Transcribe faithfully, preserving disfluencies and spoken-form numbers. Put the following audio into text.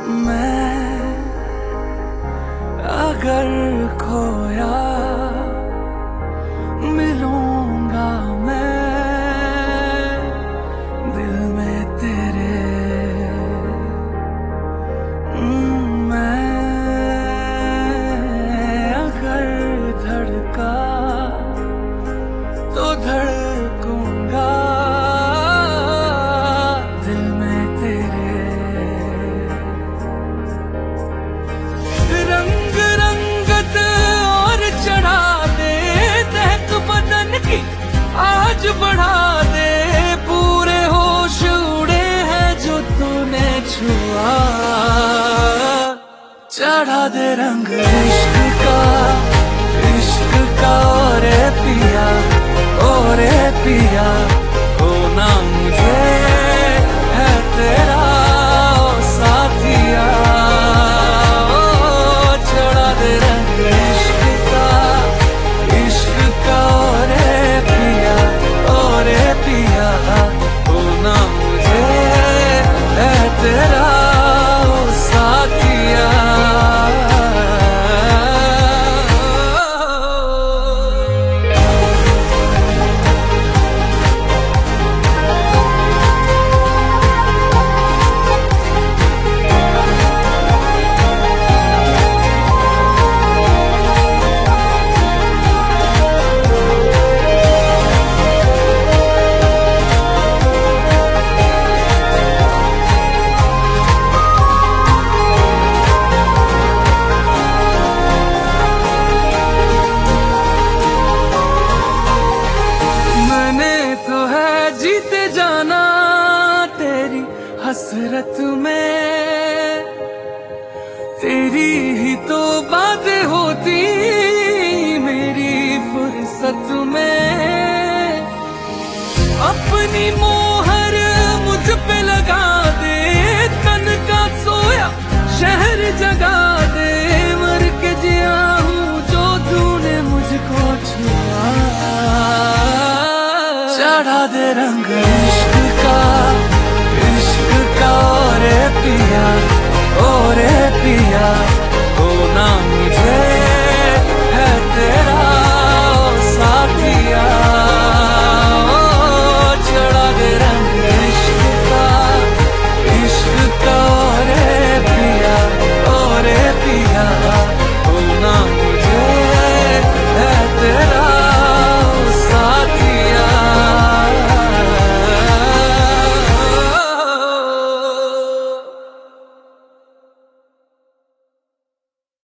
मैं अगर खोया मिलूंगा मैं दिल में तेरे। मैं अगर धड़का तो धड़कूंगा दिल में तेरे। रंग रंगत और चढ़ा दे तहक बदन की आज बढ़ा दे। पूरे होश उड़े हैं जो तूने छुआ। चढ़ा दे रंग इश्क का इश्क का ओरे पिया ओरे पिया। होना मुझे है तेरा ओ साथिया। ओ चढ़ा दे रंग इश्क का इश्क का ओरे पिया ओरे पिया। होना मुझे है तेरा ओ साथिया। जीते जाना तेरी हसरत में।